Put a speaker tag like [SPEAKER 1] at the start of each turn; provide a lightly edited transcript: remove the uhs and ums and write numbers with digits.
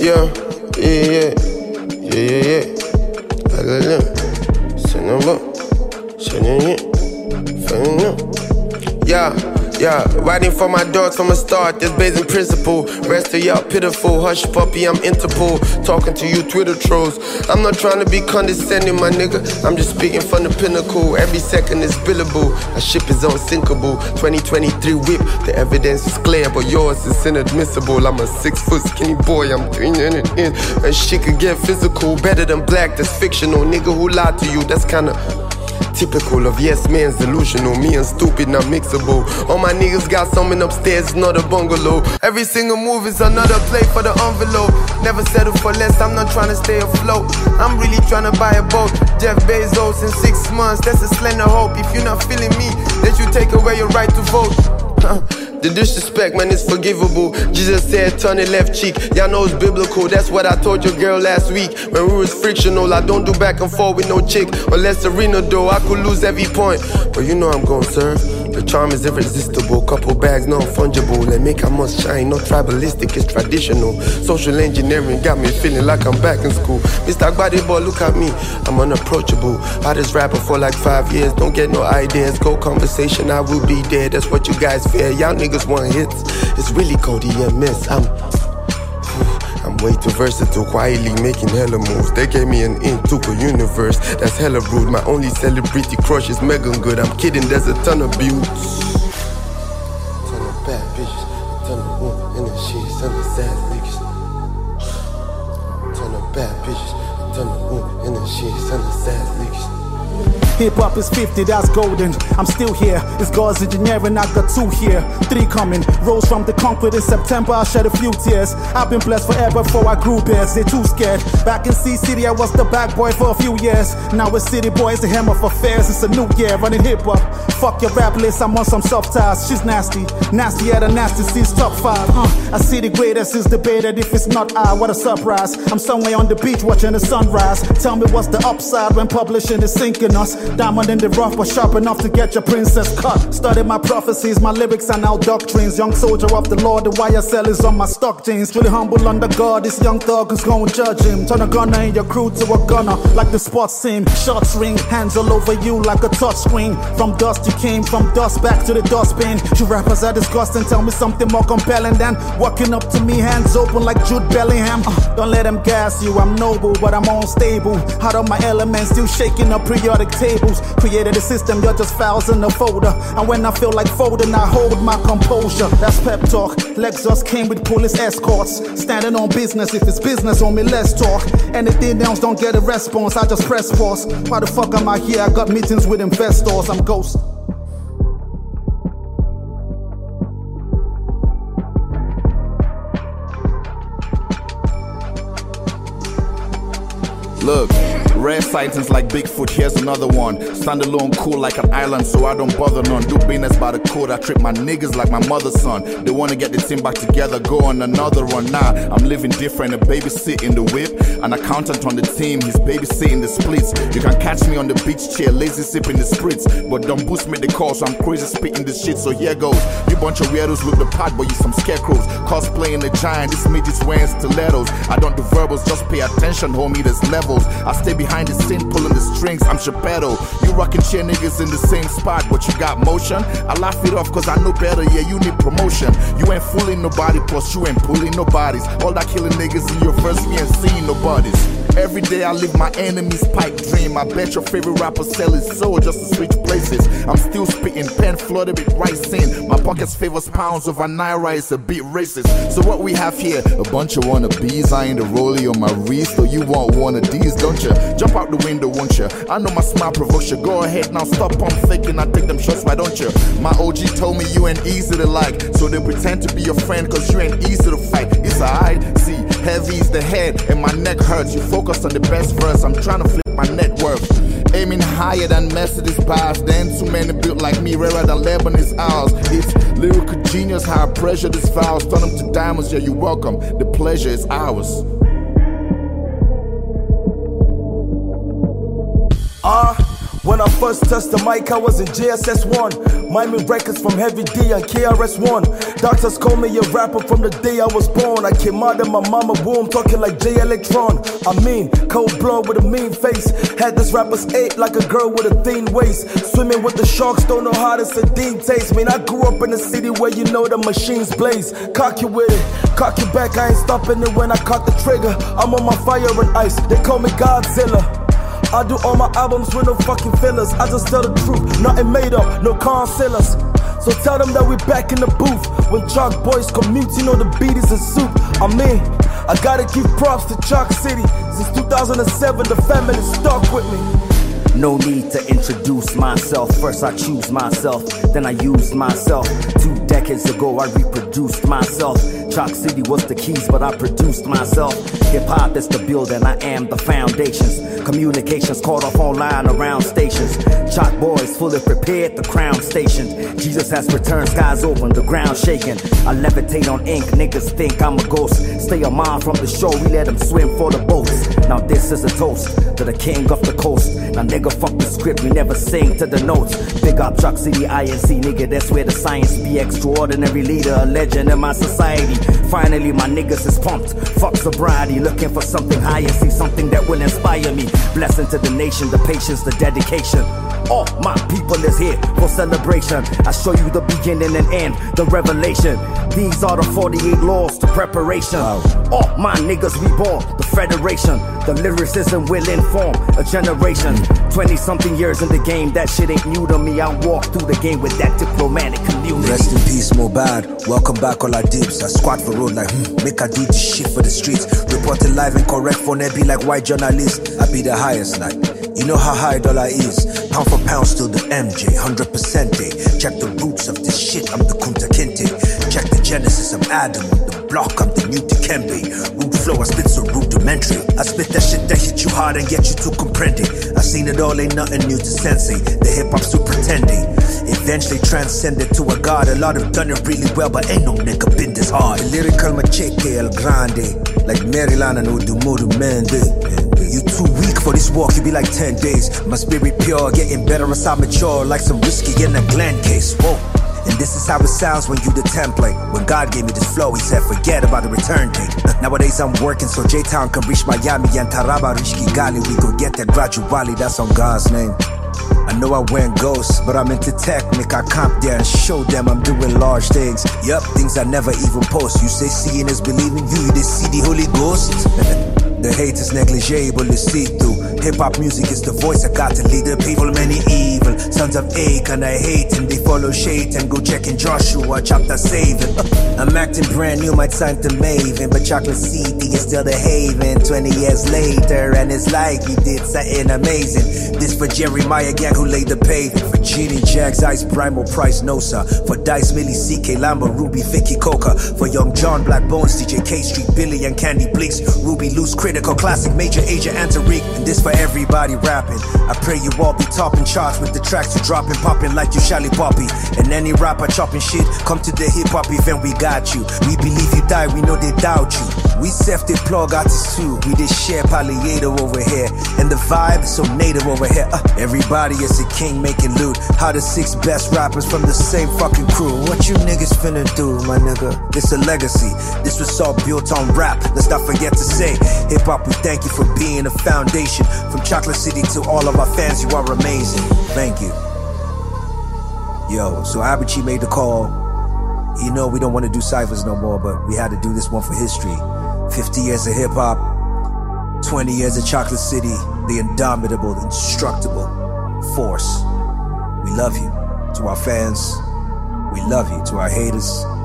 [SPEAKER 1] Yeah. I got them. Send them up. Send them in. Yeah, writing for my dogs from a start, this blazing principle. Rest of y'all pitiful, hush puppy, I'm Interpol. Talking to you Twitter trolls. I'm not trying to be condescending, my nigga. I'm just speaking from the pinnacle. Every second is billable, a ship is unsinkable. 2023 whip, the evidence is clear, but yours is inadmissible. I'm a 6 foot skinny boy, I'm doing it in. And shit could get physical, better than black, that's fictional. Nigga who lied to you, that's kinda typical of yes man's delusional. Me and stupid, not mixable. All my niggas got something upstairs, it's not a bungalow. Every single move is another play for the envelope. Never settle for less, I'm not trying to stay afloat. I'm really trying to buy a boat. Jeff Bezos in 6 months, that's a slender hope. If you're not feeling me, then you take away your right to vote. The disrespect, man, is forgivable. Jesus said, turn it left cheek. Y'all know it's biblical. That's what I told your girl last week. When we was frictional, I don't do back and forth with no chick. Unless Serena though, I could lose every point. But you know I'm gon' serve. The charm is irresistible. Couple bags, non-fungible. And make I must shine, not tribalistic, it's traditional. Social engineering got me feeling like I'm back in school. Mr. Agbadebo, look at me, I'm unapproachable. Hottest rapper for like 5 years. Don't get no ideas, go conversation, I will be there. That's what you guys fear. Y'all niggas want hits. It's really cold EMS. I'm way too versatile, quietly making hella moves. They gave me an into a universe that's hella rude. My only celebrity crush is Megan Good. I'm kidding, there's a ton of beauts. Ton of bad bitches, ton of women in the shit, ton of sad niggas. Ton of bad bitches, ton of women in the shit, ton of sad niggas.
[SPEAKER 2] Hip-hop is 50, that's golden. I'm still here, it's God's engineering, I got 2 here 3 coming, rose from the concrete in September, I shed a few tears. I've been blessed forever before I grew beards, they too scared. Back in C-City, I was the bad boy for a few years. Now with City Boys, the hem of affairs. It's a new year, running hip-hop. Fuck your rap list, I'm on some soft ties. She's nasty, nasty at a nasty, sees top 5. I see the greatest is debated, if it's not I, what a surprise. I'm somewhere on the beach watching the sunrise. Tell me what's the upside when publishing is sinking us. Diamond in the rough, but sharp enough to get your princess cut. Studied my prophecies, my lyrics are now doctrines. Young soldier of the Lord, the YSL is on my stock jeans. Really humble under God, this young thug is gonna judge him. Turn a gunner in your crew to a gunner, like the sports team. Shots ring, hands all over you like a touch screen. From dust you came, from dust back to the dustbin. You rappers are disgusting, tell me something more compelling than walking up to me, hands open like Jude Bellingham. Don't let them gas you, I'm noble, but I'm unstable. Out of my element, still shaking up periodic tables. Created a system, you're just files in the folder. And when I feel like folding, I hold my composure. That's pep talk. Lexus came with police escorts. Standing on business, if it's business on me, let's talk. Anything else don't get a response, I just press pause. Why the fuck am I here? I got meetings with investors, I'm ghost.
[SPEAKER 3] Look, rare sightings like Bigfoot, here's another one. Stand alone, cool like an island, so I don't bother none. Do business by the code, I treat my niggas like my mother's son. They wanna get the team back together, go on another run. Nah, I'm living different, a babysit in the whip. An accountant on the team, he's babysitting the splits. You can catch me on the beach chair, lazy sipping the spritz. But don't boost me the call, so I'm crazy spitting this shit, so here goes. You bunch of weirdos look the part, but you some scarecrows. Cosplaying the giant, this midget's wearing stilettos. I don't do verbals, just pay attention, homie, there's levels. I stay behind the scene, pulling the strings, I'm Chappelle. You rockin' cheer niggas in the same spot, but you got motion. I laugh it off cause I know better, yeah, you need promotion. You ain't fooling nobody, plus you ain't pulling nobody's. All that killing niggas in your verse, me ain't seeing nobody's. Every day I live my enemy's pipe dream. I bet your favorite rapper sell his soul just to switch places. I'm still spitting, pen flooded with rice in. My pockets favors pounds over naira, it's a bit racist. So what we have here, a bunch of wannabes. I ain't the rollie on my wrist, or you want one of these, don't you? Jump out the window, won't you? I know my smile provokes you. Go ahead now, stop pump faking, I take them shots, why don't you? My OG told me you ain't easy to like, so they pretend to be your friend cause you ain't easy to fight. It's alright, see, heavy's the head and my neck hurts. You focus on the best verse, I'm trying to flip my net worth. Aiming higher than Mercedes bars. Then too many built like me, rarer than Lebanese owls. It's lyrical genius, how I pressure these files. Turn them to diamonds, yeah, you're welcome. The pleasure is ours.
[SPEAKER 4] When I first touched the mic, I was in JSS1, miming records from Heavy D and KRS-One. Doctors call me a rapper from the day I was born. I came out of my mama womb talking like J Electron. I mean, cold blood with a mean face. Had this rapper's ate like a girl with a thin waist. Swimming with the sharks, don't know how the sardine tastes. Man, I grew up in a city where you know the machines blaze. Cock you with it, cock you back, I ain't stopping it when I cock the trigger. I'm on my fire and ice, they call me Godzilla. I do all my albums with no fucking fillers. I just tell the truth, nothing made up, no concealers. So tell them that we back in the booth. When Chalk Boys commute, you know the beat is a soup. I mean, I gotta give props to Chalk City. Since 2007, the family stuck with me.
[SPEAKER 5] No need to introduce myself. First I choose myself, then I use myself. 2 decades ago I reproduced myself. Chalk City was the keys, but I produced myself. Hip-hop is the building, I am the foundations. Communications caught off online around stations. Chalk Boys fully prepared, the crown stationed. Jesus has returned, skies open, the ground shaking. I levitate on ink, niggas think I'm a ghost. Stay a mile from the shore, we let them swim for the boats. Now this is a toast to the king of the coast. Now nigga, fuck the script, we never sing to the notes. Big up Chalk City, INC, nigga, that's where the science be. Extraordinary leader, a legend in my society. Finally, my niggas is pumped. Fuck sobriety, looking for something higher, see something that will inspire me. Blessing to the nation, the patience, the dedication. All my people is here for celebration. I show you the beginning and end, the revelation. These are the 48 laws to preparation. All my niggas reborn, the federation. The lyricism will inform a generation. 20-something years in the game, that shit ain't new to me. I walk through the game with that diplomatic community.
[SPEAKER 6] Rest in peace, Mobad. Welcome back, all our dips. I squat for road like, make I do this shit for the streets. Reporting live and correct for be like white journalists. I be the highest, like, you know how high dollar is. Pound for pound, still the MJ, 100% day. Check the roots of this shit, I'm the Kunta Kinte. Check the genesis, I'm Adam. On the block, I'm the new Dikembe. Root flow, I spit so rudimentary. I spit that shit that hit you hard and get you to comprehend it. I seen it all, ain't nothing new to sensei. The hip-hop still pretending. Eventually transcended to a god. A lot have done it really well, but ain't no nigga been this hard. The lyrical machete el grande, like Maryland and Odumuru Mende. You too weak for this walk, you be like 10 days. My spirit pure, getting better as I mature. Like some whiskey in a Glen case, whoa. And this is how it sounds when you the template. When God gave me this flow, he said forget about the return date. Nowadays I'm working so J-Town can reach Miami and Taraba reach Kigali. We go get that gradually, that's on God's name. I know I went ghost, but I'm into technique. I comp there and show them I'm doing large things. Yup, things I never even post. You say seeing is believing, you they see the Holy Ghost. The hate is negligible, it's see-through. Hip-hop music is the voice I got to lead the people. Many evil sons of Achan, I hate and they follow Shaitan. Go check in Joshua chapter 7. I'm acting brand new, might sign to Maven, but Chocolate City is still the haven. 20 years later and it's like we did something amazing. This for Jeremiah Gang who laid the pavement. For Genie Jags, Ice Primal, Price Nosa. For Dice, Millie, CK, Lamba, Ruby, Vicky, Coca. For Young John, Black Bones, DJ K Street, Billy and Candy Bleaks. Ruby, Loose, Critical, Classic, Major, Asia, and Tariq. And this for everybody rapping. I pray you all be topping charts with the tracks you dropping, popping like you Shally Poppy. And any rapper chopping shit, come to the hip hop event, we got you. We believe you die, we know they doubt you. We self-deploy artists too. We just share palliative over here. And the vibe is so native over here. Everybody is a king making loot. How the 6 best rappers from the same fucking crew. What you niggas finna do, my nigga? This a legacy. This was all built on rap. Let's not forget to say, hip hop, we thank you for being a foundation. From Chocolate City to all of our fans, you are amazing. Thank you. Yo, so Abichi made the call. You know we don't want to do ciphers no more, but we had to do this one for history. 50 years of hip hop, 20 years of Chocolate City, the indomitable, indestructible force. We love you. To our fans, we love you. To our haters,